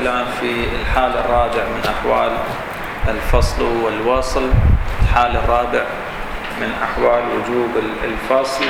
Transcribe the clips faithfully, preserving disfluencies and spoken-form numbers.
الكلام في الحال الرابع من أحوال الفصل والوصل. الحال الرابع من أحوال وجوب الفصل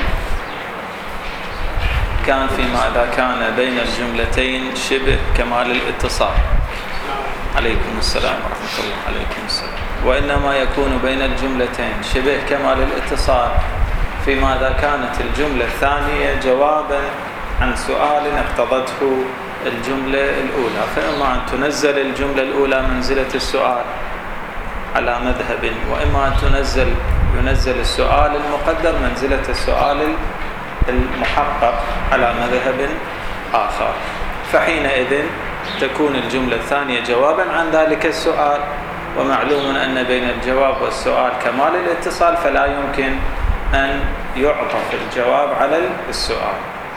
كان فيما إذا كان بين الجملتين شبه كمال الاتصال. عليكم السلام ورحمة الله. عليكم السلام. وإنما يكون بين الجملتين شبه كمال الاتصال فيما إذا كانت الجملة الثانية جوابا عن سؤال اقتضته الجملة الأولى، فإما أن تنزل الجملة الأولى منزلة السؤال على مذهب، وإما أن تنزل ينزل السؤال المقدر منزلة السؤال المحقق على مذهب آخر، فحينئذ تكون الجملة الثانية جوابا عن ذلك السؤال. ومعلوم أن بين الجواب والسؤال كمال الاتصال، فلا يمكن أن يعطف الجواب على السؤال.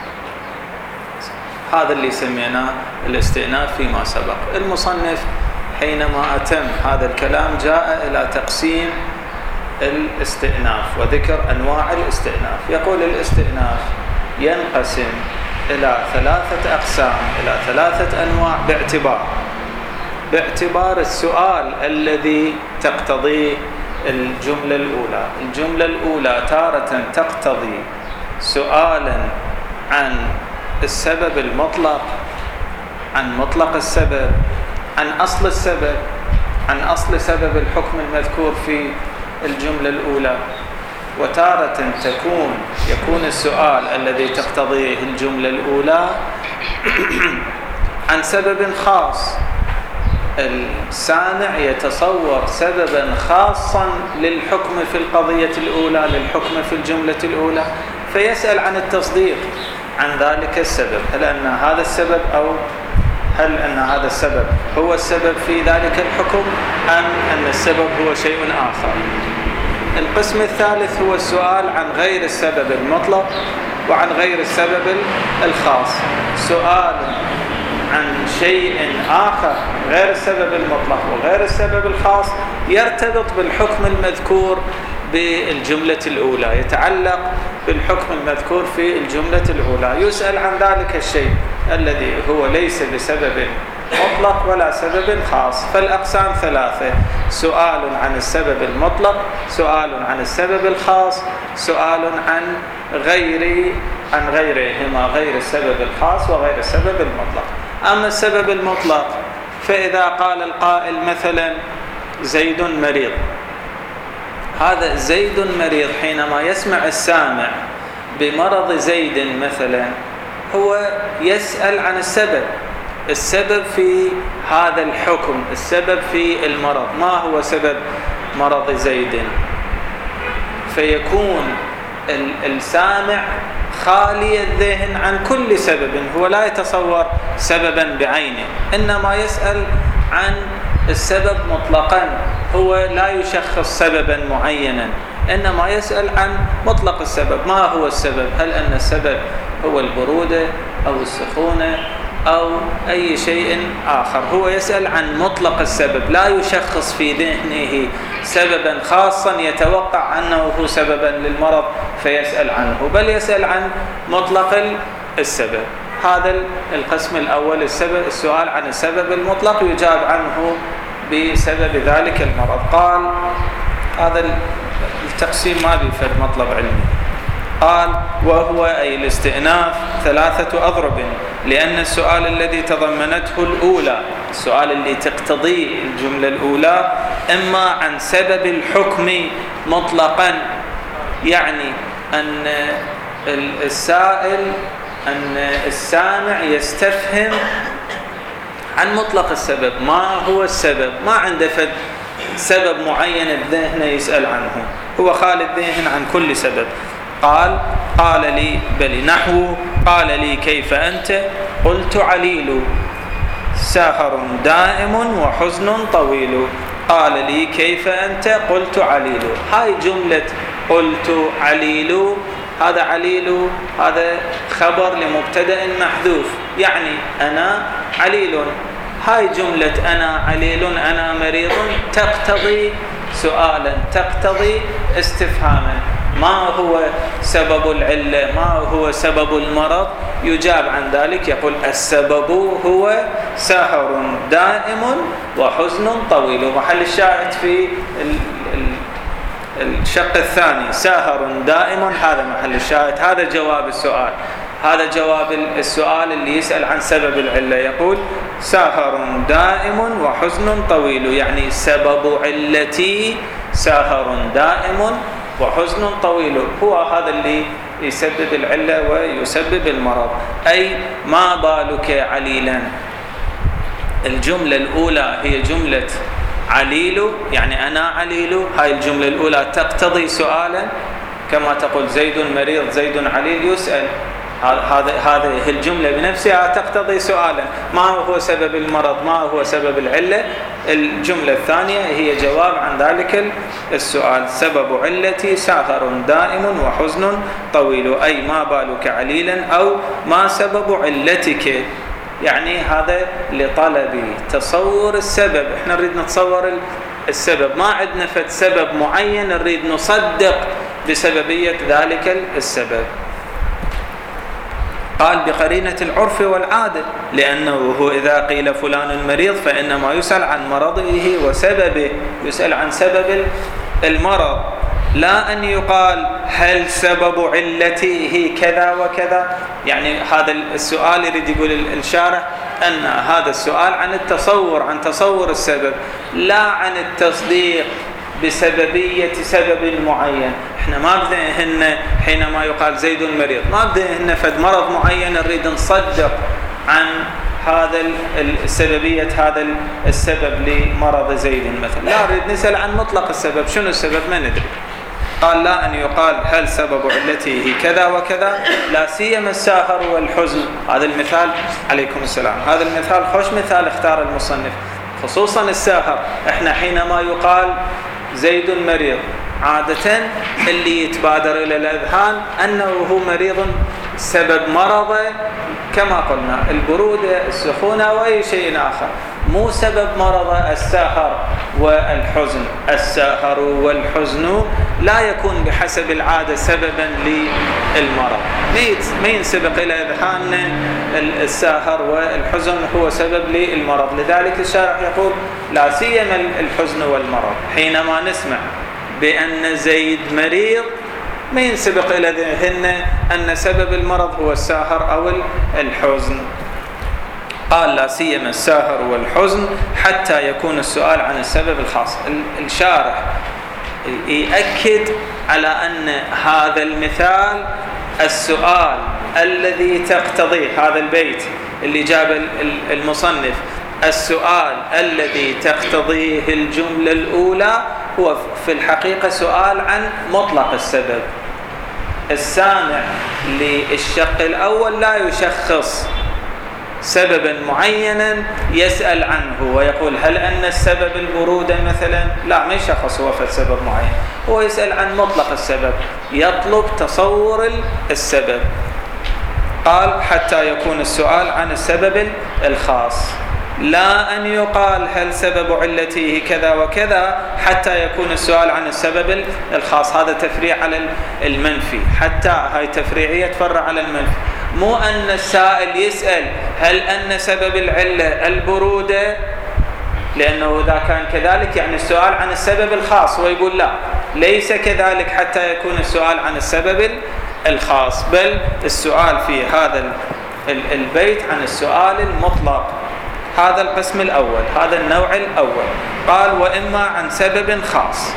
هذا اللي سميناه الاستئناف فيما سبق. المصنف حينما أتم هذا الكلام جاء إلى تقسيم الاستئناف وذكر أنواع الاستئناف. يقول الاستئناف ينقسم إلى ثلاثة أقسام، إلى ثلاثة أنواع باعتبار باعتبار السؤال الذي تقتضيه الجملة الأولى. الجملة الأولى تارة تقتضي سؤالا عن السبب المطلق، عن مطلق السبب، عن أصل السبب، عن أصل سبب الحكم المذكور في الجملة الأولى. وتارة تكون يكون السؤال الذي تقتضيه الجملة الأولى عن سبب خاص، السامع يتصور سببا خاصا للحكم في القضية الأولى، للحكم في الجملة الأولى، فيسأل عن التصديق عن ذلك السبب. هل أن هذا السبب أو هل أن هذا السبب هو السبب في ذلك الحكم أم أن السبب هو شيء آخر. القسم الثالث هو السؤال عن غير السبب المطلق وعن غير السبب الخاص. سؤال عن شيء آخر غير السبب المطلق وغير السبب الخاص يرتبط بالحكم المذكور بالجملة الأولى، يتعلق بالحكم المذكور في الجملة الأولى. يسأل عن ذلك الشيء الذي هو ليس بسبب مطلق ولا سبب خاص. فالأقسام ثلاثة: سؤال عن السبب المطلق، سؤال عن السبب الخاص، سؤال عن غير عن غيرهما، غير السبب الخاص وغير السبب المطلق. أما السبب المطلق فإذا قال القائل مثلا زيد مريض، هذا زيد مريض حينما يسمع السامع بمرض زيد مثلا هو يسأل عن السبب، السبب في هذا الحكم، السبب في المرض، ما هو سبب مرض زيد؟ فيكون السامع خالي الذهن عن كل سبب، هو لا يتصور سببا بعينه، إنما يسأل عن السبب مطلقا، هو لا يشخص سببا معينا، إنما يسأل عن مطلق السبب. ما هو السبب؟ هل أن السبب هو البرودة أو السخونة أو أي شيء آخر؟ هو يسأل عن مطلق السبب، لا يشخص في ذهنه سببا خاصا يتوقع أنه هو سببا للمرض فيسأل عنه، بل يسأل عن مطلق السبب. هذا القسم الأول، السبب السؤال عن السبب المطلق يجاب عنه بسبب ذلك المرض. قال هذا التقسيم ما بيفيد مطلب علمي. قال وهو أي الاستئناف ثلاثة أضرب، لأن السؤال الذي تضمنته الأولى، السؤال اللي تقتضيه الجملة الأولى، إما عن سبب الحكم مطلقا، يعني أن السائل أن السامع يستفهم عن مطلق السبب، ما هو السبب، ما عنده فد سبب معين الذهن يسأل عنه، هو خالي الذهن عن كل سبب. قال قال لي بل نحو قال لي كيف أنت؟ قلت عليل، سهر دائم وحزن طويل. قال لي كيف أنت؟ قلت عليل. هاي جملة قلت عليل، هذا عليل هذا خبر لمبتدأ محذوف، يعني أنا عليل. هاي جملة أنا عليل أنا مريض تقتضي سؤالا، تقتضي استفهاما. ما هو سبب العلة، ما هو سبب المرض، يجاب عن ذلك يقول السبب هو سهر دائم وحزن طويل. ومحل الشاهد في الشق الثاني سهر دائم، هذا محل الشاهد، هذا جواب السؤال، هذا جواب السؤال اللي يسأل عن سبب العلة. يقول سهر دائم وحزن طويل، يعني سبب علتي سهر دائم وحزن طويل، هو هذا اللي يسبب العلة ويسبب المرض. أي ما بالك عليلا. الجملة الأولى هي جملة عليل، يعني أنا عليل، هاي الجملة الأولى تقتضي سؤالا، كما تقول زيد مريض زيد عليل يسأل، هذا هذه الجملة بنفسها تقتضي سؤالا، ما هو سبب المرض، ما هو سبب العلة. الجملة الثانية هي جواب عن ذلك السؤال، سبب علتي سهر دائم وحزن طويل، أي ما بالك عليلا، أو ما سبب علتك، يعني هذا لطلب تصور السبب. احنا نريد نتصور السبب، ما عندنا فد سبب معين نريد نصدق بسببية ذلك السبب. قال بقرينة العرف والعادة، لأنه هو إذا قيل فلان مريض فإنما يسأل عن مرضه وسببه، يسأل عن سبب المرض، لا أن يقال هل سبب علته كذا وكذا. يعني هذا السؤال يريد يقول الشارح أن هذا السؤال عن التصور، عن تصور السبب، لا عن التصديق بسببية سبب معين. احنا ما بدهن حينما يقال زيد مريض ما بدهن فد مرض معين نريد نصدق عن هذا السببية هذا السبب لمرض زيد مثلا، لا نريد نسأل عن مطلق السبب، شنو السبب ما ندري. قال لا أن يقال هل سبب علته كذا وكذا، لا سيما السهر والحزن. هذا المثال عليكم السلام، هذا المثال خوش مثال اختار المصنف، خصوصا السهر. احنا حينما يقال زيد مريض عادة اللي يتبادر إلى الأذهان أنه هو مريض، سبب مرضه كما قلنا البرودة السخونة وأي شيء آخر، مو سبب مرضه السهر والحزن. السهر والحزن لا يكون بحسب العادة سببا للمرض، ما ينسبق إلى أذهاننا السهر والحزن هو سبب للمرض. لذلك الشارح يقول لا سيما الحزن والمرض، حينما نسمع بأن زيد مريض ما ينسبق إلى ذهننا أن سبب المرض هو السهر أو الحزن. قال لا سيما السهر والحزن حتى يكون السؤال عن السبب الخاص. الشارح يأكد على أن هذا المثال السؤال الذي تقتضيه، هذا البيت اللي جاب المصنف، السؤال الذي تقتضيه الجملة الأولى هو في الحقيقة سؤال عن مطلق السبب. السامع للشق الأول لا يشخص سببا معينا يسأل عنه ويقول هل أن السبب البرودة مثلا، لا ما يشخص هو في سبب معين، هو يسأل عن مطلق السبب، يطلب تصور السبب. قال حتى يكون السؤال عن السبب الخاص، لا أن يقال هل سبب علته كذا وكذا حتى يكون السؤال عن السبب الخاص. هذا تفريع على المنفي، حتى هاي تفريعية تفرع على المنفي، مو أن السائل يسأل هل أن سبب العلة البرودة، لأنه إذا كان كذلك يعني السؤال عن السبب الخاص، ويقول لا ليس كذلك حتى يكون السؤال عن السبب الخاص، بل السؤال في هذا البيت عن السؤال المطلق. هذا القسم الأول، هذا النوع الأول. قال وإما عن سبب خاص.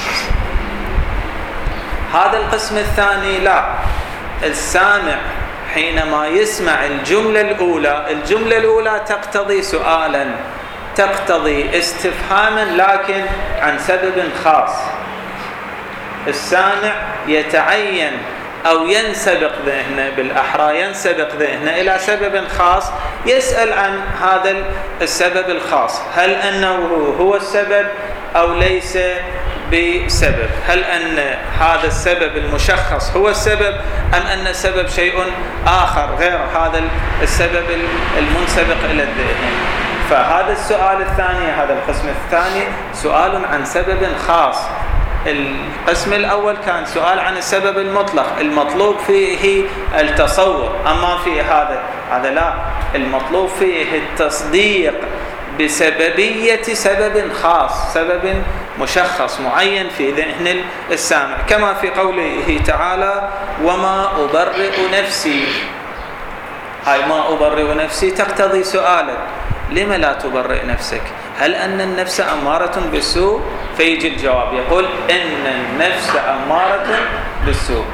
هذا القسم الثاني لا، السامع حينما يسمع الجملة الأولى، الجملة الأولى تقتضي سؤالا، تقتضي استفهاما لكن عن سبب خاص. السامع يتعين أو ينسبق ذهنه، بالأحرى ينسبق ذهنه إلى سبب خاص، يسأل عن هذا السبب الخاص، هل أنه هو السبب أو ليس بسبب، هل أن هذا السبب المشخص هو السبب أم أن السبب شيء آخر غير هذا السبب المنسبق إلى الذهن. فهذا السؤال الثاني، هذا القسم الثاني سؤال عن سبب خاص، القسم الأول كان سؤال عن السبب المطلق، المطلوب فيه التصور، أما في هذا هذا لا، المطلوب فيه التصديق بسببية سبب خاص، سبب مشخص معين في ذهن السامع، كما في قوله تعالى وما أبرئ نفسي. هاي ما أبرئ نفسي تقتضي سؤالا، لم لا تبرئ نفسك؟ هل أن النفس أمارة بالسوء؟ فيجي الجواب يقول إن النفس أمارة بالسوء.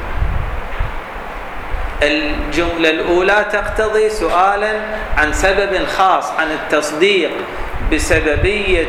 الجملة الأولى تقتضي سؤالا عن سبب خاص، عن التصديق بسببية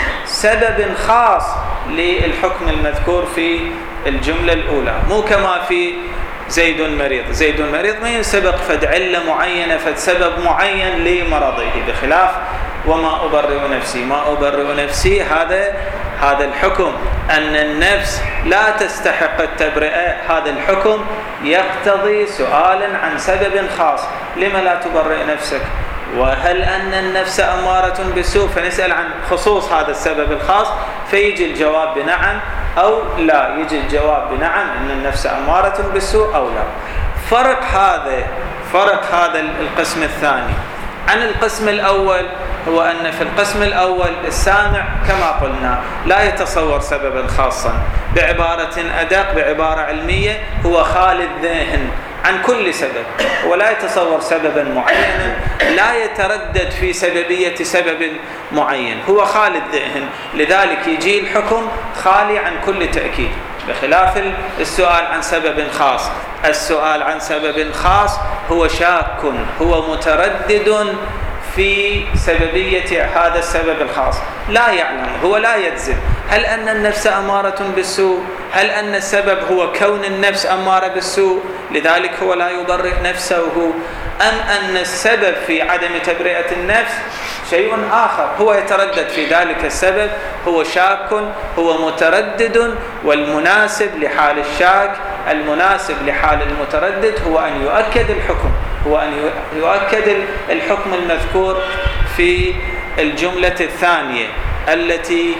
سبب خاص للحكم المذكور في الجملة الأولى، مو كما في زيد مريض. زيد مريض ما ينسبق فد علة معينة، فد سبب معين لمرضه، بخلاف وما أبرئ نفسي. ما أبرئ نفسي هذا هذا الحكم أن النفس لا تستحق التبرئة، هذا الحكم يقتضي سؤالا عن سبب خاص، لما لا تبرئ نفسك؟ وهل أن النفس أمارة بالسوء؟ فنسأل عن خصوص هذا السبب الخاص، فيجي الجواب بنعم أو لا، يجي الجواب بنعم أن النفس أمارة بالسوء أو لا. فرق هذا فرق هذا القسم الثاني عن القسم الأول هو أن في القسم الأول السامع كما قلنا لا يتصور سببا خاصا، بعبارة أدق، بعبارة علمية، هو خالي الذهن عن كل سبب، ولا يتصور سببا معينا، لا يتردد في سببية سبب معين، هو خالي الذهن، لذلك يجي الحكم خالي عن كل تأكيد، بخلاف السؤال عن سبب خاص. السؤال عن سبب خاص هو شاك، هو متردد في سببية هذا السبب الخاص، لا يعلم، هو لا يجزم هل أن النفس أمارة بالسوء، هل أن السبب هو كون النفس أمارة بالسوء لذلك هو لا يبرئ نفسه، أم أن السبب في عدم تبرئة النفس شيء آخر، هو يتردد في ذلك السبب، هو شاك، هو متردد. والمناسب لحال الشاك، المناسب لحال المتردد هو أن يؤكد الحكم، هو أن يؤكد الحكم المذكور في الجملة الثانية التي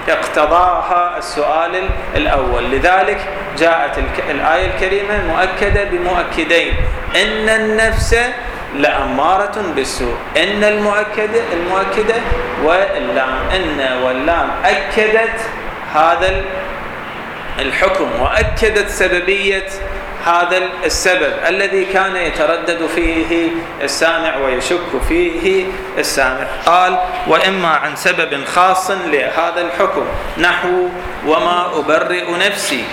اقتضاها السؤال الأول. لذلك جاءت الآية الكريمة مؤكدة بمؤكدين، إن النفس لأمارة بالسوء، إن المؤكدة المؤكدة واللام، إن واللام أكدت هذا الحكم وأكدت سببية هذا السبب الذي كان يتردد فيه السامع ويشك فيه السامع. قال وإما عن سبب خاص لهذا الحكم، نحو وما أبرئ نفسي.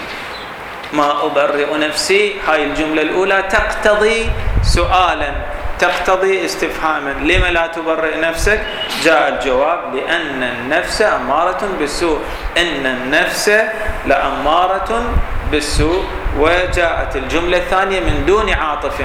ما أبرئ نفسي، هاي الجملة الأولى تقتضي سؤالا، تقتضي استفهاما، لما لا تبرئ نفسك؟ جاء الجواب لأن النفس أمارة بالسوء، إن النفس لأمارة بالسوء. وجاءت الجملة الثانية من دون عاطف.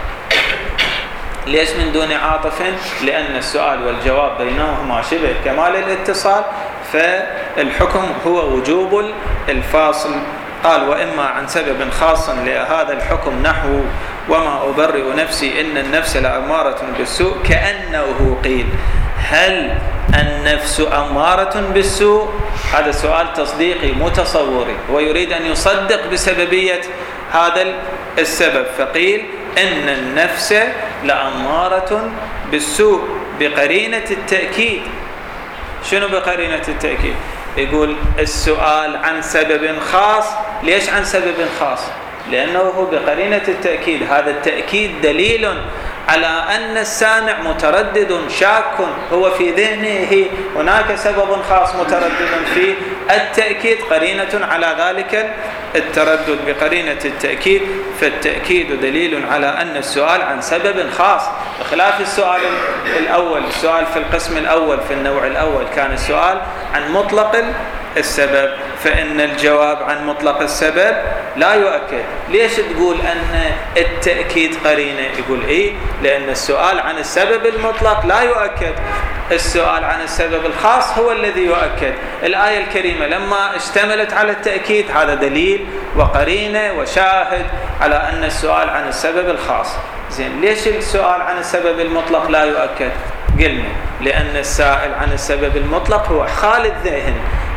ليش من دون عاطف؟ لأن السؤال والجواب بينهما شبه كمال الاتصال، فالحكم هو وجوب الفاصل. قال وإما عن سبب خاص لهذا الحكم، نحو وما أبرئ نفسي إن النفس لأمارة بالسوء، كأنه قيل هل النفس أمارة بالسوء؟ هذا سؤال تصديقي متصوري، ويريد أن يصدق بسببية هذا السبب، فقيل إن النفس لأمارة بالسوء بقرينة التأكيد. شنو بقرينة التأكيد؟ يقول السؤال عن سبب خاص. ليش عن سبب خاص؟ لأنه هو بقرينة التأكيد، هذا التأكيد دليل على أن السامع متردد شاك، هو في ذهنه هناك سبب خاص متردد في التأكيد، قرينة على ذلك التردد بقرينة التأكيد، فالتأكيد دليل على أن السؤال عن سبب خاص، بخلاف السؤال الأول. السؤال في القسم الأول في النوع الأول كان السؤال عن مطلق السبب، فإن الجواب عن مطلق السبب لا يؤكد. ليش تقول أن التأكيد قرينة؟ يقول إيه، لأن السؤال عن السبب المطلق لا يؤكد، السؤال عن السبب الخاص هو الذي يؤكد. الآية الكريمة لما اشتملت على التأكيد هذا دليل وقرينة وشاهد على أن السؤال عن السبب الخاص. زين، ليش السؤال عن السبب المطلق لا يؤكد؟ قلنا لأن السائل عن السبب المطلق هو خالي الذهن،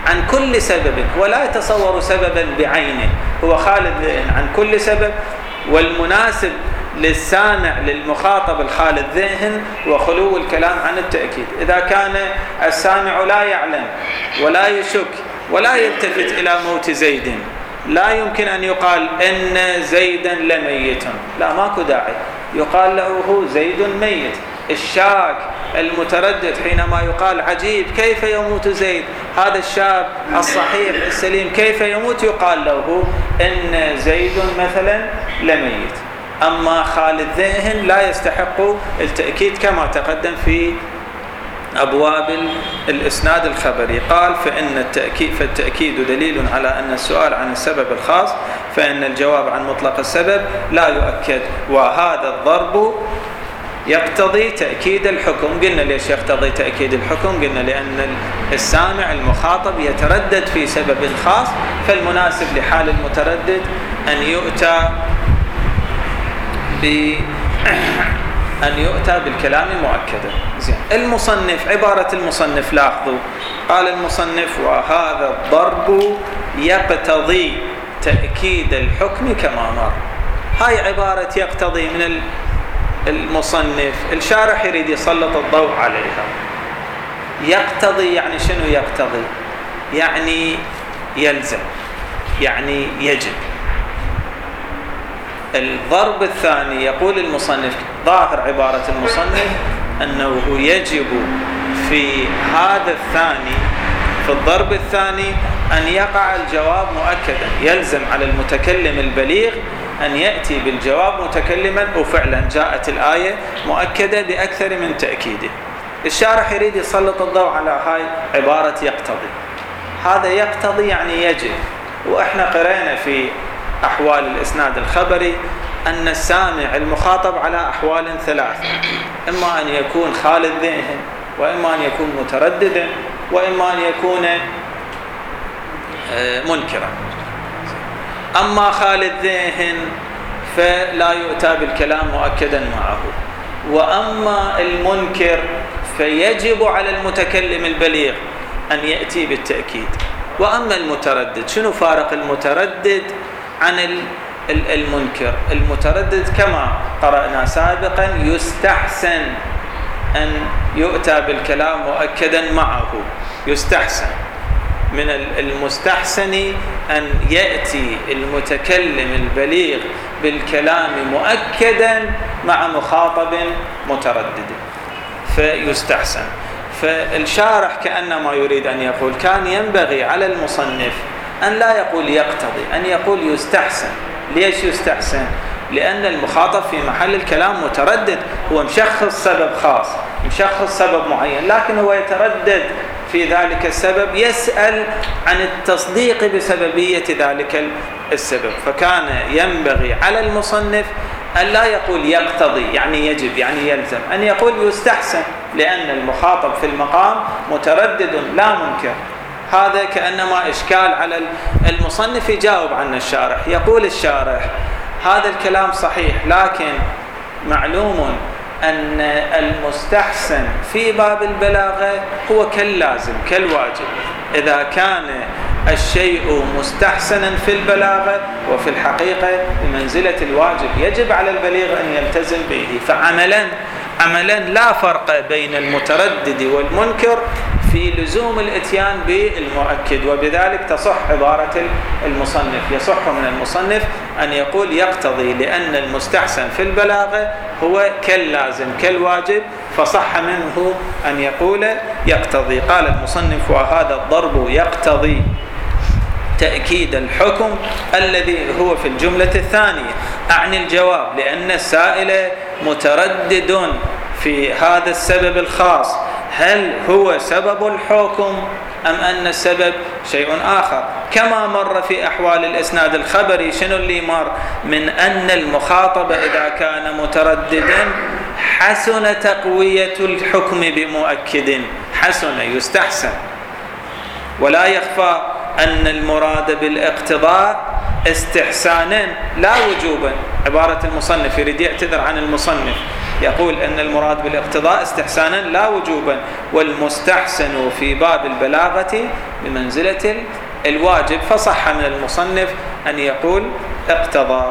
عن كل سبب، ولا يتصور سببا بعينه، هو خالي الذهن عن كل سبب، والمناسب للسامع للمخاطب الخالي الذهن وخلو الكلام عن التأكيد. إذا كان السامع لا يعلم ولا يشك ولا يلتفت إلى موت زيد، لا يمكن أن يقال إن زيدا لميت، لا، ماكو داعي، يقال له هو زيد ميت. الشاك المتردد حينما يقال عجيب كيف يموت زيد، هذا الشاب الصحيح السليم كيف يموت، يقال له إن زيد مثلا لميت. أما خالي الذهن لا يستحق التأكيد كما تقدم في أبواب الإسناد الخبري. قال فإن التأكيد فالتأكيد دليل على أن السؤال عن السبب الخاص، فإن الجواب عن مطلق السبب لا يؤكد، وهذا الضرب يقتضي تأكيد الحكم. قلنا ليش يقتضي تأكيد الحكم؟ قلنا لأن السامع المخاطب يتردد في سبب خاص، فالمناسب لحال المتردد أن يؤتى ب أن يؤتى بالكلام مؤكدا. زين. المصنف، عبارة المصنف لاحظوا، قال المصنف وهذا الضرب يقتضي تأكيد الحكم كما مر. هاي عبارة يقتضي من المصنف، الشارح يريد يسلط الضوء عليها. يقتضي يعني شنو يقتضي؟ يعني يلزم، يعني يجب. الضرب الثاني يقول المصنف، ظاهر عبارة المصنف أنه يجب في هذا الثاني، في الضرب الثاني، أن يقع الجواب مؤكدا، يلزم على المتكلم البليغ أن يأتي بالجواب متكلما، وفعلا جاءت الآية مؤكدة بأكثر من تأكيده. الشارح يريد يسلط الضوء على هاي عبارة يقتضي. هذا يقتضي يعني يجب، وإحنا قرأنا في أحوال الإسناد الخبري أن السامع المخاطب على أحوال ثلاث، إما أن يكون خالي الذهن، وإما أن يكون مترددا، وإما أن يكون منكرا. أما خالي الذهن فلا يؤتى بالكلام مؤكدا معه، وأما المنكر فيجب على المتكلم البليغ أن يأتي بالتأكيد. وأما المتردد، شنو فارق المتردد عن المنكر؟ المتردد كما قرأنا سابقا يستحسن أن يؤتى بالكلام مؤكدا معه، يستحسن، من المستحسن أن يأتي المتكلم البليغ بالكلام مؤكدا مع مخاطب متردد، فيستحسن. فالشارح كأنما يريد أن يقول كان ينبغي على المصنف أن لا يقول يقتضي، أن يقول يستحسن. ليش يستحسن؟ لأن المخاطب في محل الكلام متردد، هو مشخص سبب خاص، مشخص سبب معين، لكن هو يتردد في ذلك السبب، يسأل عن التصديق بسببية ذلك السبب. فكان ينبغي على المصنف أن لا يقول يقتضي يعني يجب يعني يلزم، أن يقول يستحسن، لأن المخاطب في المقام متردد لا منكر. هذا كأنما إشكال على المصنف، يجاوب عنه الشارح. يقول الشارح هذا الكلام صحيح، لكن معلوم أن المستحسن في باب البلاغة هو كاللازم كالواجب. إذا كان الشيء مستحسنا في البلاغة وفي الحقيقة بمنزلة الواجب، يجب على البليغ أن يلتزم به. فعملا عملا لا فرق بين المتردد والمنكر في لزوم الاتيان بالمؤكد، وبذلك تصح عبارة المصنف. يصح من المصنف أن يقول يقتضي، لأن المستحسن في البلاغة هو كاللازم كالواجب، فصح منه أن يقول يقتضي. قال المصنف وهذا الضرب يقتضي تأكيد الحكم الذي هو في الجملة الثانية، أعني الجواب، لأن السائل متردد في هذا السبب الخاص، هل هو سبب الحكم أم أن السبب شيء آخر؟ كما مر في أحوال الإسناد الخبري، شنو اللي مر؟ من أن المخاطب إذا كان مترددا حسن تقوية الحكم بمؤكد، حسن يستحسن. ولا يخفى أن المراد بالاقتضاء استحسانا لا وجوبا. عبارة المصنف يريد يعتذر عن المصنف، يقول أن المراد بالاقتضاء استحسانا لا وجوبا، والمستحسن في باب البلاغة بمنزلة الواجب، فصح من المصنف أن يقول اقتضى.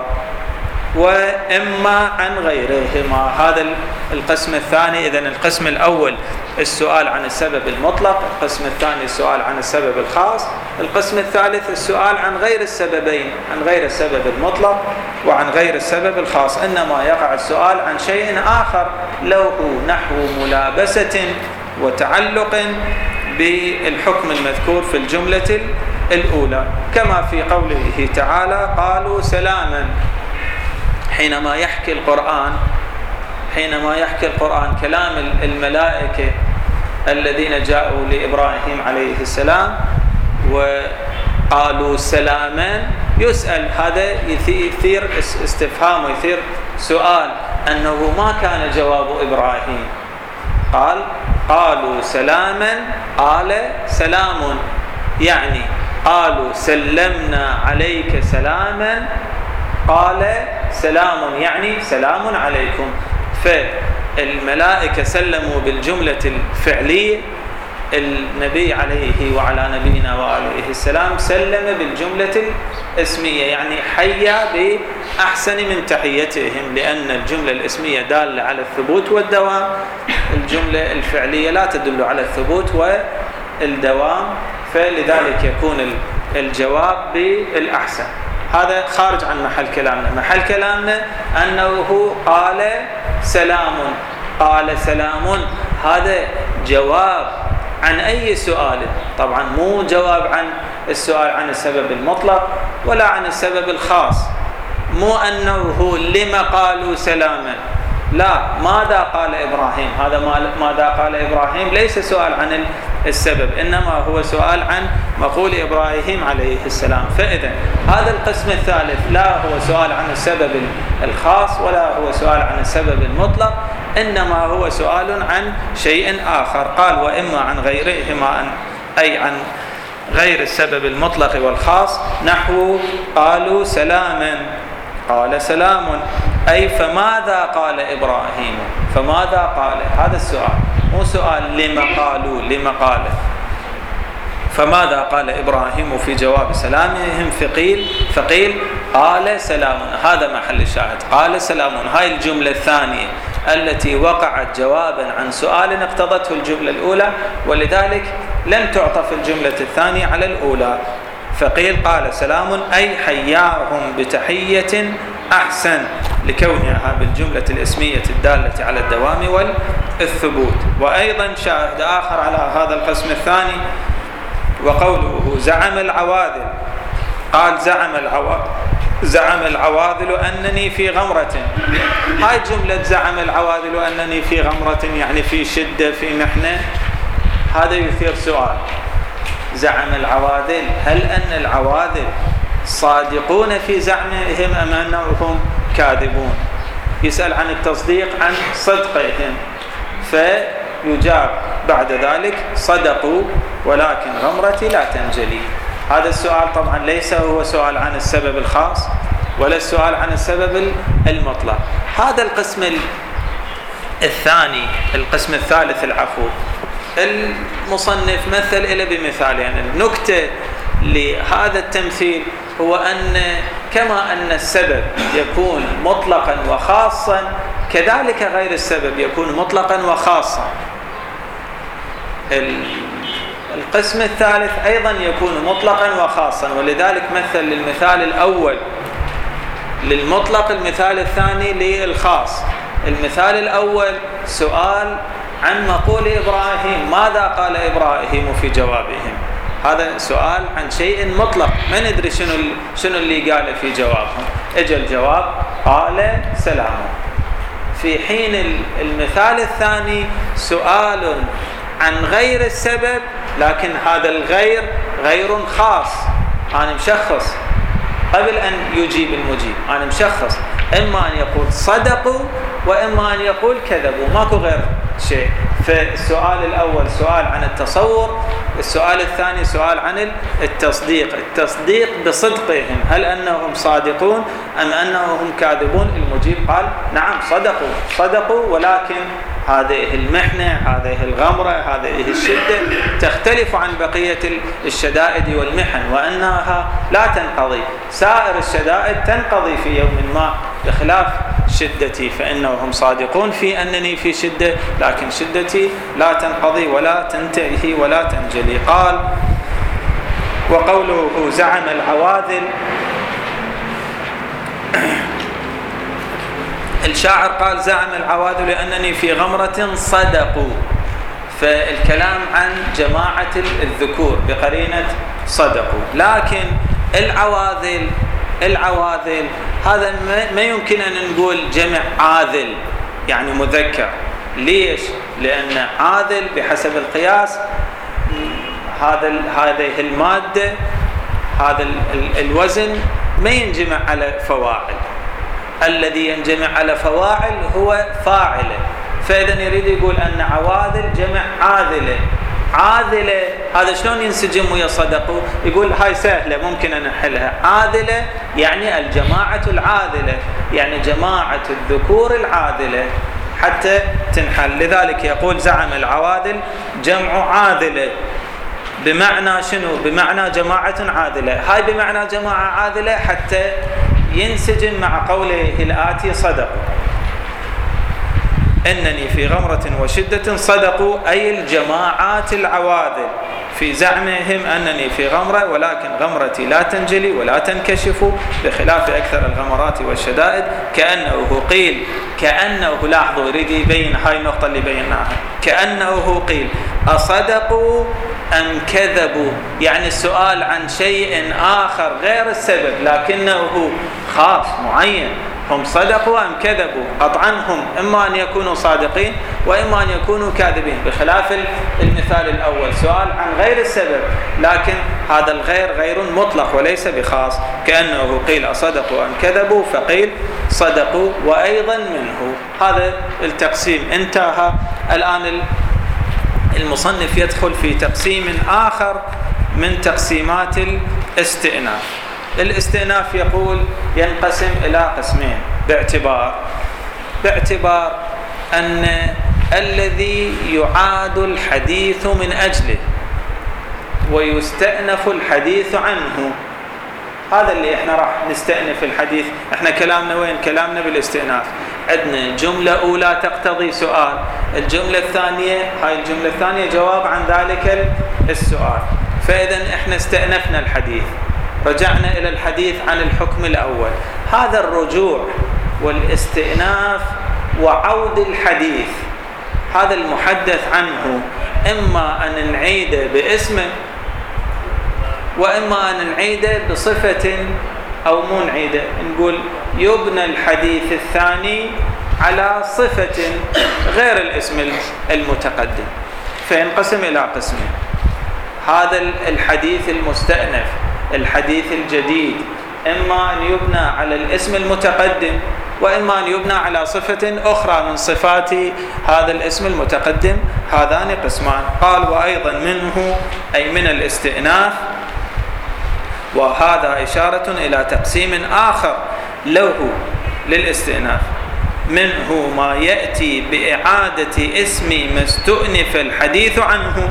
وإما عن غيرهما، هذا القسم الثاني. إذن القسم الأول السؤال عن السبب المطلق، القسم الثاني السؤال عن السبب الخاص، القسم الثالث السؤال عن غير السببين، عن غير السبب المطلق وعن غير السبب الخاص. إنما يقع السؤال عن شيء آخر له نحو ملابسة وتعلق بالحكم المذكور في الجملة الأولى، كما في قوله تعالى قالوا سلاما. حينما يحكي القرآن حينما يحكي القرآن كلام الملائكة الذين جاءوا لإبراهيم عليه السلام وقالوا سلاما، يسأل، هذا يثير استفهام ويثير سؤال، أنه ما كان جواب إبراهيم. قال قالوا سلاما قال سلام، يعني قالوا سلمنا عليك سلاما قال سلام، يعني سلام عليكم. فالملائكة سلموا بالجملة الفعلية، النبي عليه وعلى نبينا وعليه السلام سلم بالجملة الاسمية، يعني حيا بأحسن من تحيتهم، لأن الجملة الاسمية دالة على الثبوت والدوام، الجملة الفعلية لا تدل على الثبوت والدوام، فلذلك يكون الجواب بالأحسن. هذا خارج عن محل كلامنا. محل كلامنا أنه قال سلام، قال سلام، هذا جواب عن أي سؤال؟ طبعا مو جواب عن السؤال عن السبب المطلق ولا عن السبب الخاص، مو أنه لما قالوا سلاما، لا، ماذا قال إبراهيم، هذا ماذا قال إبراهيم ليس سؤال عن السبب، إنما هو سؤال عن مقول إبراهيم عليه السلام. فإذا هذا القسم الثالث لا هو سؤال عن السبب الخاص ولا هو سؤال عن السبب المطلق، إنما هو سؤال عن شيء آخر. قال وإما عن غيرهما، أي عن غير السبب المطلق والخاص، نحو قالوا سلاما قال سلام، أي فماذا قال إبراهيم، فماذا قال، هذا السؤال، مو سؤال لما قالوا لما قال، فماذا قال إبراهيم في جواب سلامهم، فقيل فقيل قال سلام، هذا محل الشاهد، قال سلام. هاي الجملة الثانية التي وقعت جوابا عن سؤال اقتضته الجملة الأولى، ولذلك لم تعطف الجملة الثانية على الأولى. فقيل قال سلام، أي حياهم بتحية أحسن، لكونها بالجملة الاسمية الدالة على الدوام والثبوت. وأيضا شاهد آخر على هذا القسم الثاني وقوله زعم العواذل، قال زعم العواذل زعم العواذل أنني في غمرة. هاي جملة زعم العواذل أنني في غمرة، يعني في شدة، في محنة، هذا يثير سؤال. زعم العواذل، هل أن العواذل صادقون في زعمهم أم أنهم كاذبون؟ يسأل عن التصديق عن صدقهم، فيجاب بعد ذلك صدقوا ولكن غمرتي لا تنجلي. هذا السؤال طبعا ليس هو سؤال عن السبب الخاص ولا السؤال عن السبب المطلق. هذا القسم الثاني، القسم الثالث العفو، المصنف مثل إلى بمثال. يعني النكتة لهذا التمثيل هو أن كما أن السبب يكون مطلقا وخاصا، كذلك غير السبب يكون مطلقا وخاصا. القسم الثالث أيضا يكون مطلقا وخاصا، ولذلك مثل للمثال الأول للمطلق، المثال الثاني للخاص. المثال الأول سؤال عن مقول إبراهيم، ماذا قال إبراهيم في جوابهم؟ هذا سؤال عن شيء مطلق، ما ندري شنو شنو اللي قال في جوابهم. اجى الجواب قال سلام. في حين المثال الثاني سؤال عن غير السبب، لكن هذا الغير غير خاص. أنا مشخص قبل أن يجيب المجيب، أنا مشخص، إما أن يقول صدقوا وإما أن يقول كذبوا، ماكو غير شيء. فالسؤال الأول سؤال عن التصور السؤال الثاني سؤال عن التصديق، التصديق بصدقهم، هل أنهم صادقون أم أنهم كاذبون؟ المجيب قال نعم صدقوا صدقوا، ولكن هذه المحنة، هذه الغمرة، هذه الشدة تختلف عن بقية الشدائد والمحن، وأنها لا تنقضي. سائر الشدائد تنقضي في يوم ما، بخلاف شدتي فإنهم صادقون في أنني في شدة، لكن شدتي لا تنقضي ولا تنتهي ولا تنجلي. قال وقوله زعم العواذل، الشاعر قال زعم العواذل لأنني في غمرة صدقوا، فالكلام عن جماعة الذكور بقرينة صدقوا. لكن العواذل العواذل هذا ما يمكن أن نقول جمع عاذل يعني مذكر. ليش؟ لأن عاذل بحسب القياس هذا هذه المادة، هذا الوزن ما ينجمع على فواعل، الذي ينجمع على فواعل هو فاعله، فإذا يريد يقول أن عواذل جمع عاذلة. عاذلة هذا شلون ينسجم ويصدقوا؟ يقول هاي سهلة ممكن أن نحلها. عاذلة يعني الجماعة العاذلة، يعني جماعة الذكور العاذلة حتى تنحل. لذلك يقول زعم العواذل جمع عاذلة، بمعنى شنو؟ بمعنى جماعة عاذلة. هاي بمعنى جماعة عاذلة حتى ينسجم مع قوله الآتي صدقوا، إنني في غمرة وشدة صدقوا، أي الجماعات العواذل في زعمهم أنني في غمرة، ولكن غمرتي لا تنجلي ولا تنكشف بخلاف أكثر الغمرات والشدائد. كأنه قيل، كأنه لاحظوا يريد يبين هاي النقطة اللي بيناها، كأنه قيل أصدقوا أم كذبوا، يعني السؤال عن شيء آخر غير السبب لكنه خاص معين، هم صدقوا أم كذبوا. قطعا هم إما أن يكونوا صادقين وإما أن يكونوا كاذبين، بخلاف المثال الأول سؤال عن غير السبب، لكن هذا الغير غير مطلق وليس بخاص. كأنه قيل أصدقوا أم كذبوا، فقيل صدقوا وأيضا منه. هذا التقسيم انتهى. الآن المصنف يدخل في تقسيم آخر من تقسيمات الاستئناف. الاستئناف يقول ينقسم إلى قسمين باعتبار باعتبار أن الذي يعاد الحديث من أجله ويستأنف الحديث عنه، هذا اللي احنا راح نستأنف الحديث. احنا كلامنا وين؟ كلامنا بالاستئناف. عندنا جملة أولى تقتضي سؤال، الجملة الثانية هاي الجملة الثانية جواب عن ذلك السؤال، فإذا احنا استأنفنا الحديث، رجعنا إلى الحديث عن الحكم الأول. هذا الرجوع والاستئناف وعود الحديث هذا المحدث عنه، إما أن نعيده باسمه وإما أن نعيده بصفة، أو مو نعيده، نقول يبنى الحديث الثاني على صفة غير الاسم المتقدم، فينقسم إلى قسمين. هذا الحديث المستأنف، الحديث الجديد، إما أن يبنى على الاسم المتقدم وإما أن يبنى على صفة أخرى من صفات هذا الاسم المتقدم. هذان قسمان. قال وأيضا منه أي من الاستئناف، وهذا إشارة إلى تقسيم آخر له للاستئناف. منه ما يأتي بإعادة اسم ما استؤنف الحديث عنه،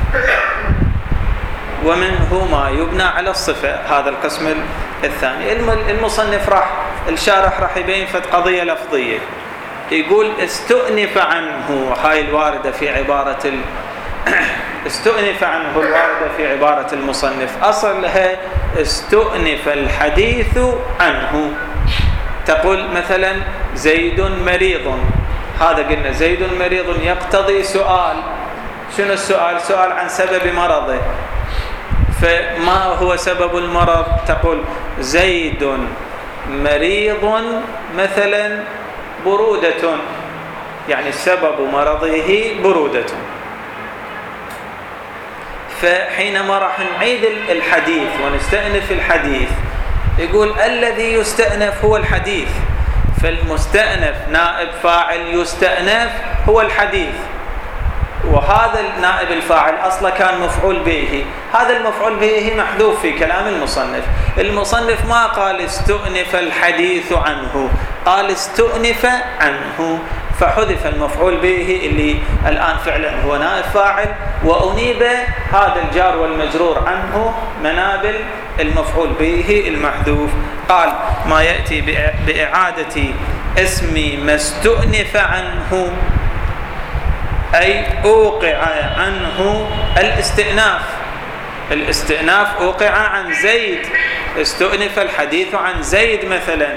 ومنه ما يبنى على الصفة. هذا القسم الثاني. المصنف راح الشارح راح يبين فت قضية لفظية، يقول استؤنف عنه، هاي الواردة في عبارة ال... استؤنف عنه الواردة في عبارة المصنف أصلها استؤنف الحديث عنه. تقول مثلا زيد مريض، هذا قلنا زيد مريض يقتضي سؤال. شنو السؤال؟ سؤال عن سبب مرضه. فما هو سبب المرض؟ تقول زيد مريض مثلا برودة، يعني سبب مرضه برودة. فحينما راح نعيد الحديث ونستأنف الحديث، يقول الذي يستأنف هو الحديث، فالمستأنف نائب فاعل يستأنف هو الحديث، وهذا النائب الفاعل أصلا كان مفعول به، هذا المفعول به محذوف في كلام المصنف. المصنف ما قال استؤنف الحديث عنه، قال استؤنف عنه، فحذف المفعول به اللي الآن فعلا هو نائب فاعل، وأنيب هذا الجار والمجرور عنه منابل المفعول به المحذوف. قال ما يأتي بإعادة اسم ما استؤنف عنه أي أوقع عنه الاستئناف. الاستئناف أوقع عن زيد، استؤنف الحديث عن زيد مثلا.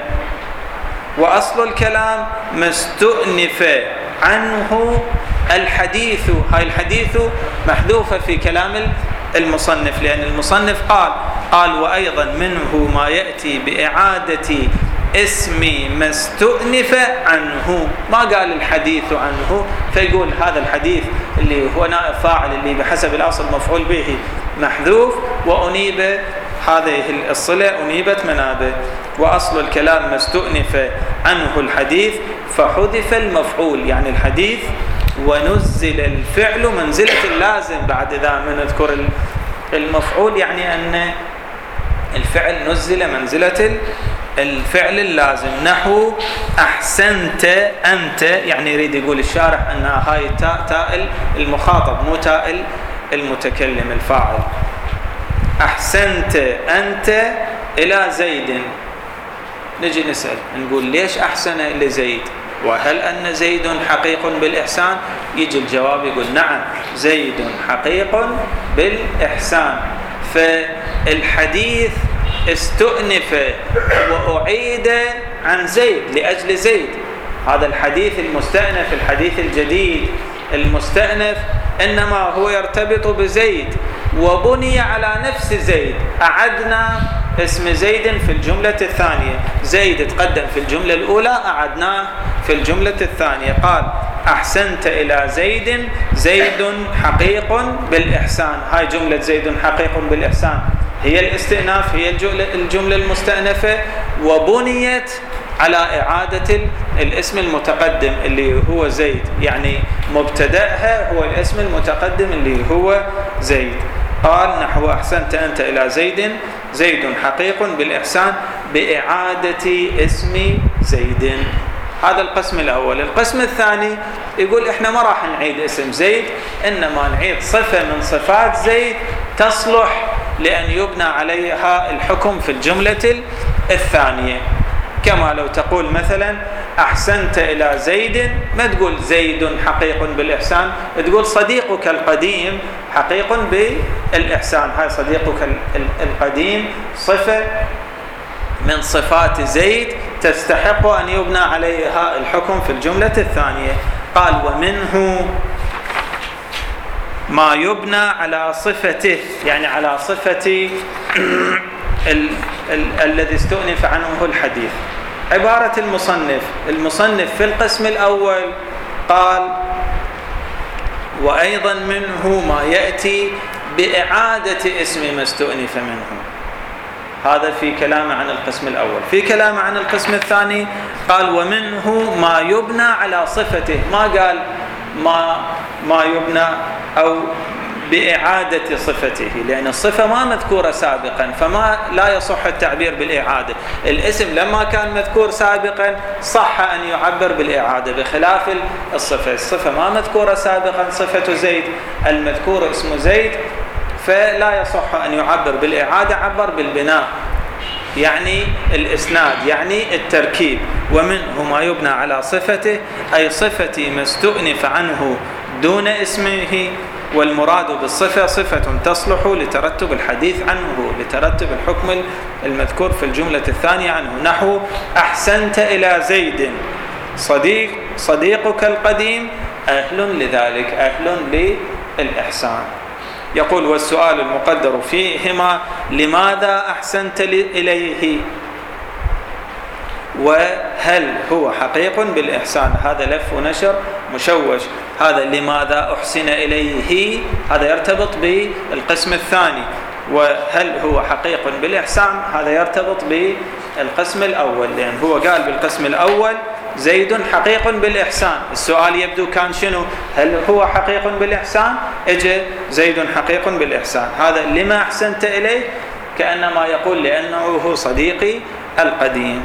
وأصل الكلام ما استؤنف عنه الحديث، هاي الحديث محذوفة في كلام المصنف، لأن المصنف قال قال وأيضا منه ما يأتي بإعادة اسم ما استؤنف عنه، ما قال الحديث عنه، فيقول هذا الحديث اللي هو نائب فاعل اللي بحسب الأصل مفعول به محذوف، وأنيب هذه الصلة أنيبت منابه. وأصل الكلام ما استؤنف عنه الحديث فحذف المفعول، يعني الحديث، ونزل الفعل منزلة اللازم. بعد ذا من نذكر المفعول يعني أن الفعل نزل منزلة الفعل اللازم. نحو أحسنت أنت، يعني يريد يقول الشارح أن هاي تاء تاء المخاطب مو تاء المتكلم الفاعل. أحسنت أنت إلى زيد، نجي نسأل نقول ليش أحسن لزيد، وهل أن زيد حقيق بالإحسان؟ يجي الجواب يقول نعم زيد حقيق بالإحسان. فالحديث استؤنف وأعيد عن زيد لأجل زيد. هذا الحديث المستأنف، الحديث الجديد المستأنف، إنما هو يرتبط بزيد وبني على نفس زيد. أعدنا اسم زيد في الجملة الثانية، زيد تقدم في الجملة الأولى أعدناه في الجملة الثانية. قال أحسنت إلى زيد، زيد حقيق بالإحسان. هاي جملة زيد حقيق بالإحسان هي الاستئناف، هي الجملة المستأنفة، وبنيت على إعادة الاسم المتقدم اللي هو زيد، يعني مبتدأها هو الاسم المتقدم اللي هو زيد. قال نحو أحسنت أنت إلى زيد، زيد حقيق بالإحسان بإعادة اسم زيد. هذا القسم الأول. القسم الثاني يقول إحنا ما راح نعيد اسم زيد، إنما نعيد صفة من صفات زيد تصلح لأن يبنى عليها الحكم في الجملة الثانية. كما لو تقول مثلا أحسنت إلى زيد، ما تقول زيد حقيق بالإحسان، تقول صديقك القديم حقيق بالإحسان. هاي صديقك القديم صفة من صفات زيد تستحق أن يبنى عليها الحكم في الجملة الثانية. قال ومنه ما يبنى على صفته، يعني على صفة ال ال الذي استؤنف عنه الحديث. عبارة المصنف المصنف في القسم الأول قال وأيضا منه ما يأتي بإعادة اسم ما استؤنف منه. هذا في كلام عن القسم الأول. في كلام عن القسم الثاني قال ومنه ما يبنى على صفته، ما قال ما ما يبنى أو بإعادة صفته، لأن الصفة ما مذكورة سابقا فما لا يصح التعبير بالإعادة. الاسم لما كان مذكور سابقا صح أن يعبر بالإعادة، بخلاف الصفة. الصفة ما مذكورة سابقا، صفة زيد، المذكور اسم زيد، فلا يصح أن يعبر بالإعادة، عبر بالبناء يعني الإسناد، يعني التركيب. ومنه ما يبنى على صفته أي صفة ما استؤنف عنه دون اسمه، والمراد بالصفة صفة تصلح لترتب الحديث عنه، لترتب الحكم المذكور في الجملة الثانية عنه. نحو أحسنت إلى زيد، صديق صديقك القديم أهل لذلك، أهل للإحسان. يقول والسؤال المقدر فيهما لماذا أحسنت إليه، وهل هو حقيق بالإحسان؟ هذا لف ونشر مشوش. هذا لماذا أحسن إليه هذا يرتبط بالقسم الثاني، وهل هو حقيق بالإحسان هذا يرتبط بالقسم الأول، لأن هو قال بالقسم الأول زيد حقيق بالإحسان. السؤال يبدو كان شنو؟ هل هو حقيق بالإحسان؟ اجى زيد حقيق بالإحسان. هذا لما أحسنت إليه؟ كأنما يقول لأنه هو صديقي القديم.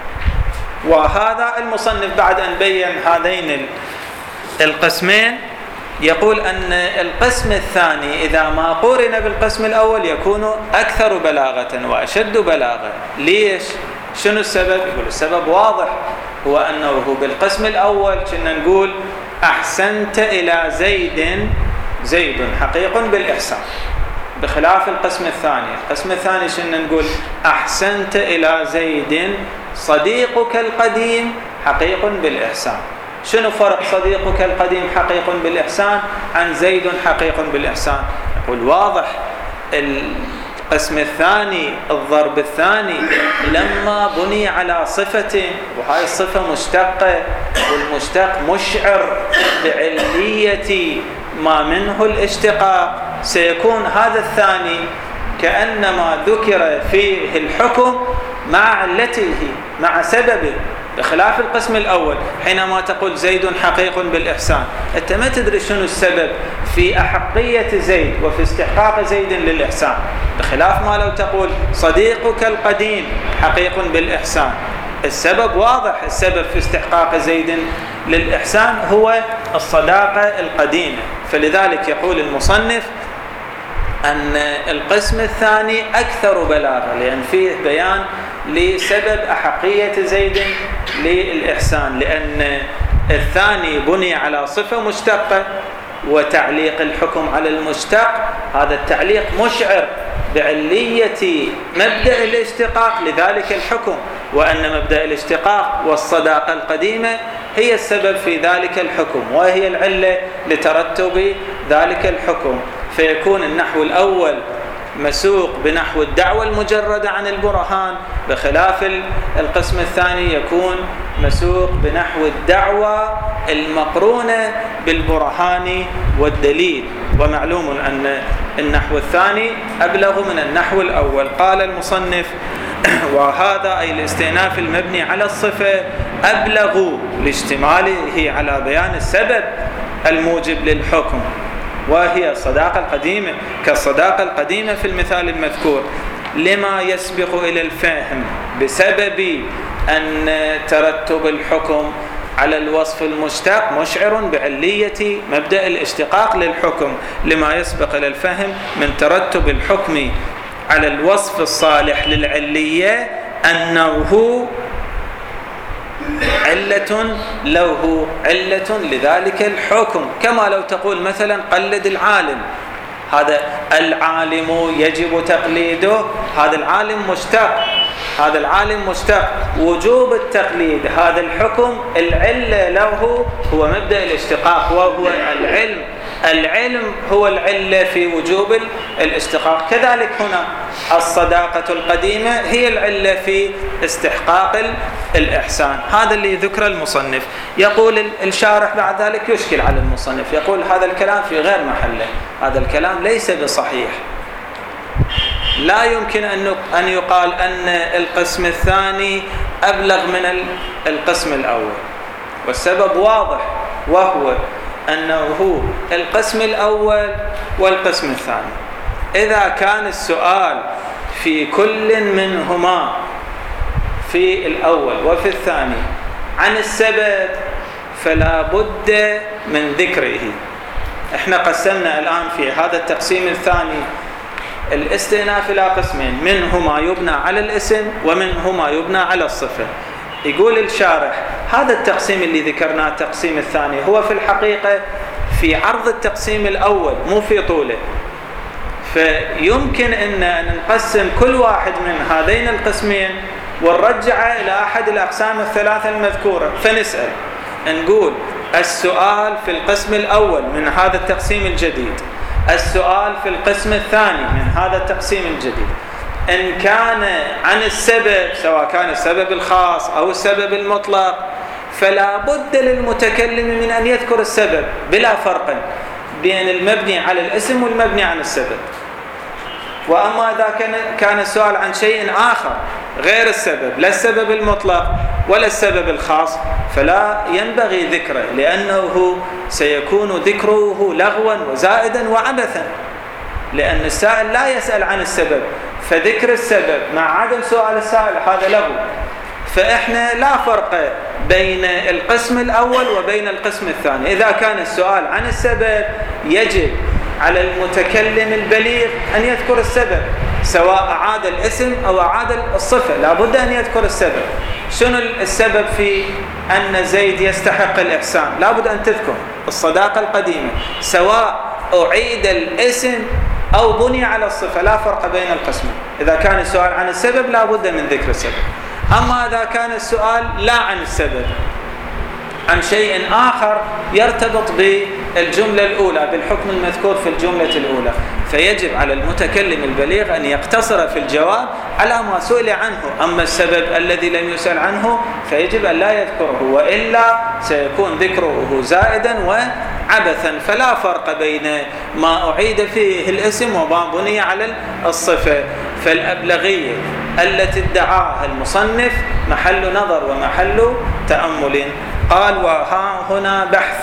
وهذا المصنف بعد أن بين هذين القسمين يقول أن القسم الثاني إذا ما قورن بالقسم الأول يكون أكثر بلاغة وأشد بلاغة. ليش؟ شنو السبب؟ يقول السبب واضح، هو أنه بالقسم الأول كنا نقول أحسنت إلى زيد زيد حقيق بالإحسان، بخلاف القسم الثاني. القسم الثاني كنا نقول أحسنت إلى زيد صديقك القديم حقيق بالإحسان. شنو فرق صديقك القديم حقيق بالإحسان عن زيد حقيق بالإحسان؟ يقول واضح، القسم الثاني الضرب الثاني لما بني على صفة، وهاي الصفة مشتقة، والمشتق مشعر بعلية ما منه الاشتقاق، سيكون هذا الثاني كأنما ذكر فيه الحكم مع علته مع سببه، بخلاف القسم الأول حينما تقول زيد حقيق بالإحسان أنت ما تدري شنو السبب في أحقية زيد وفي استحقاق زيد للإحسان، بخلاف ما لو تقول صديقك القديم حقيق بالإحسان. السبب واضح، السبب في استحقاق زيد للإحسان هو الصداقة القديمة. فلذلك يقول المصنف أن القسم الثاني أكثر بلاغة، لأن فيه بيان لسبب أحقية زيد للإحسان، لأن الثاني بني على صفة مشتقة، وتعليق الحكم على المشتق هذا التعليق مشعر بعلية مبدأ الاشتقاق لذلك الحكم، وأن مبدأ الاشتقاق والصداقة القديمة هي السبب في ذلك الحكم، وهي العلة لترتب ذلك الحكم. فيكون النحو الأول مسوق بنحو الدعوة المجردة عن البرهان، بخلاف القسم الثاني يكون مسوق بنحو الدعوة المقرونة بالبرهان والدليل. ومعلوم أن النحو الثاني أبلغ من النحو الأول. قال المصنف وهذا أي الاستئناف المبني على الصفة أبلغ لاشتماله على بيان السبب الموجب للحكم، وهي الصداقة القديمة، كالصداقة القديمة في المثال المذكور، لما يسبق إلى الفهم بسبب أن ترتب الحكم على الوصف المشتق مشعر بعلية مبدأ الاشتقاق للحكم، لما يسبق إلى الفهم من ترتب الحكم على الوصف الصالح للعلية أنه علة له علة لذلك الحكم. كما لو تقول مثلا قلد العالم، هذا العالم يجب تقليده، هذا العالم مشتق، هذا العالم مشتق، وجوب التقليد هذا الحكم العلة له هو مبدأ الاشتقاق وهو العلم، العلم هو العلة في وجوب الاشتقاق. كذلك هنا الصداقة القديمة هي العلة في استحقاق الإحسان. هذا اللي ذكر المصنف. يقول الشارح بعد ذلك يشكل على المصنف، يقول هذا الكلام في غير محله، هذا الكلام ليس بصحيح، لا يمكن أن يقال أن القسم الثاني أبلغ من القسم الأول، والسبب واضح، وهو أنه القسم الأول والقسم الثاني إذا كان السؤال في كل منهما في الأول وفي الثاني عن السبب فلا بد من ذكره. احنا قسمنا الآن في هذا التقسيم الثاني الاستئناف إلى قسمين، منه ما يبنى على الاسم ومنه ما يبنى على الصفة. يقول الشارح هذا التقسيم اللي ذكرناه التقسيم الثاني هو في الحقيقة في عرض التقسيم الأول مو في طوله، فيمكن أن نقسم كل واحد من هذين القسمين ونرجع إلى أحد الأقسام الثلاثة المذكورة، فنسأل نقول السؤال في القسم الأول من هذا التقسيم الجديد، السؤال في القسم الثاني من هذا التقسيم الجديد، إن كان عن السبب سواء كان السبب الخاص أو السبب المطلق فلا بد للمتكلم من أن يذكر السبب بلا فرق بين المبني على الاسم والمبني على السبب. وأما إذا كان كان السؤال عن شيء آخر غير السبب، لا السبب المطلق ولا السبب الخاص، فلا ينبغي ذكره، لأنه سيكون ذكره لغوا وزائدا وعبثا، لأن السائل لا يسأل عن السبب، فذكر السبب مع عدم سؤال السائل هذا لغو. فإحنا لا فرق بين القسم الأول وبين القسم الثاني. إذا كان السؤال عن السبب يجب على المتكلم البليغ أن يذكر السبب، سواء أعاد الاسم أو أعاد الصفة، لا بد أن يذكر السبب. شنو السبب في أن زيد يستحق الإحسان؟ لا بد أن تذكر الصداقة القديمة، سواء أعيد الاسم أو بني على الصفة، لا فرق بين القسمين. إذا كان السؤال عن السبب لا بد من ذكر السبب. أما إذا كان السؤال لا عن السبب، عن شيء آخر يرتبط بالجملة الأولى، بالحكم المذكور في الجملة الأولى، فيجب على المتكلم البليغ أن يقتصر في الجواب على ما سئل عنه. أما السبب الذي لم يسأل عنه فيجب أن لا يذكره، وإلا سيكون ذكره زائدا وعبثا. فلا فرق بين ما أعيد فيه الاسم وما بني على الصفة. فالأبلغية التي ادعاها المصنف محل نظر ومحل تأمل. قال: وها هنا بحث،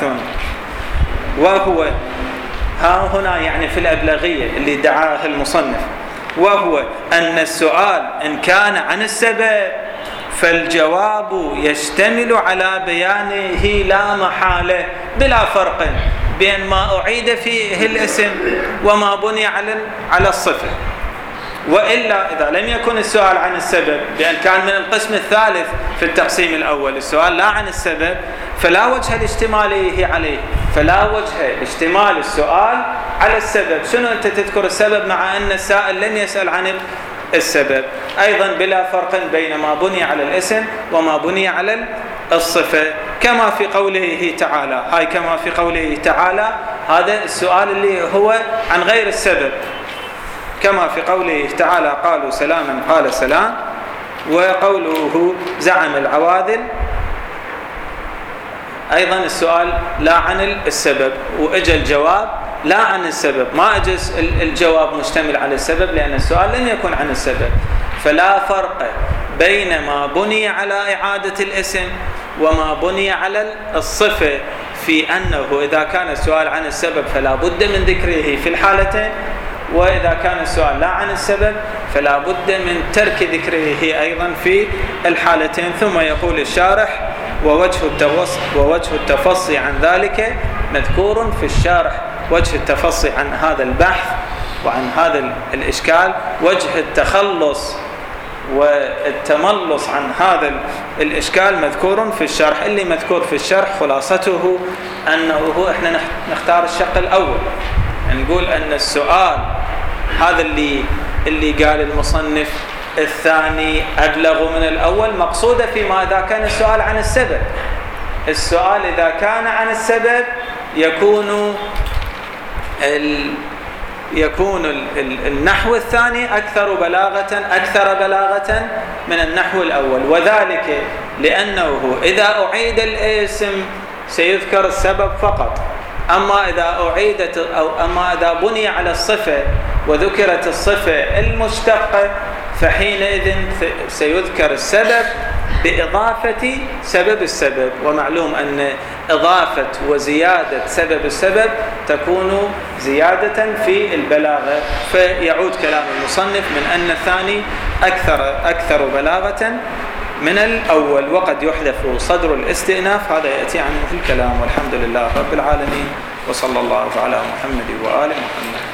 وهو ها هنا يعني في الأبلغية اللي دعاها المصنف، وهو أن السؤال إن كان عن السبب فالجواب يشتمل على بيانه لا محالة، بلا فرق بين ما أعيد فيه الاسم وما بني على على الصفة. وإلا إذا لم يكن السؤال عن السبب، بأن كان من القسم الثالث في التقسيم الأول السؤال لا عن السبب، فلا وجه لاشتماله عليه، فلا وجه اشتمال السؤال على السبب. شنو أنت تذكر السبب مع أن السائل لم يسأل عن السبب؟ أيضا بلا فرق بين ما بني على الاسم وما بني على الصفة، كما في قوله تعالى. هاي كما في قوله تعالى، هذا السؤال اللي هو عن غير السبب، كما في قوله تعالى: قالوا سلاما قال سلام. وقوله زعم العواذل، أيضا السؤال لا عن السبب، وإجا الجواب لا عن السبب، ما إجا الجواب مشتمل على السبب، لأن السؤال لم يكن عن السبب. فلا فرق بين ما بني على إعادة الاسم وما بني على الصفة، في أنه إذا كان السؤال عن السبب فلا بد من ذكره في الحالتين، وإذا كان السؤال لا عن السبب فلا بد من ترك ذكره أيضا في الحالتين. ثم يقول الشارح: ووجه التفصي, ووجه التفصي عن ذلك مذكور في الشارح. وجه التفصي عن هذا البحث وعن هذا الإشكال، وجه التخلص والتملص عن هذا الإشكال مذكور في الشرح. اللي مذكور في الشرح خلاصته أنه هو إحنا نختار الشق الأول، يعني نقول أن السؤال هذا اللي اللي قال المصنف الثاني أبلغ من الأول، مقصودة فيما إذا كان السؤال عن السبب. السؤال إذا كان عن السبب يكون ال يكون النحو الثاني أكثر بلاغة أكثر بلاغة من النحو الأول، وذلك لأنه إذا أعيد الاسم سيذكر السبب فقط، أما إذا أعيدت أو أما إذا بني على الصفة وذكرت الصفة المشتقة فحينئذ سيذكر السبب بإضافة سبب السبب. ومعلوم أن إضافة وزيادة سبب السبب تكون زيادة في البلاغة، فيعود كلام المصنف من أن الثاني أكثر أكثر بلاغة من الأول. وقد يحذف صدر الاستئناف، هذا يأتي عنه في الكلام. والحمد لله رب العالمين، وصلى الله على محمد وآل محمد.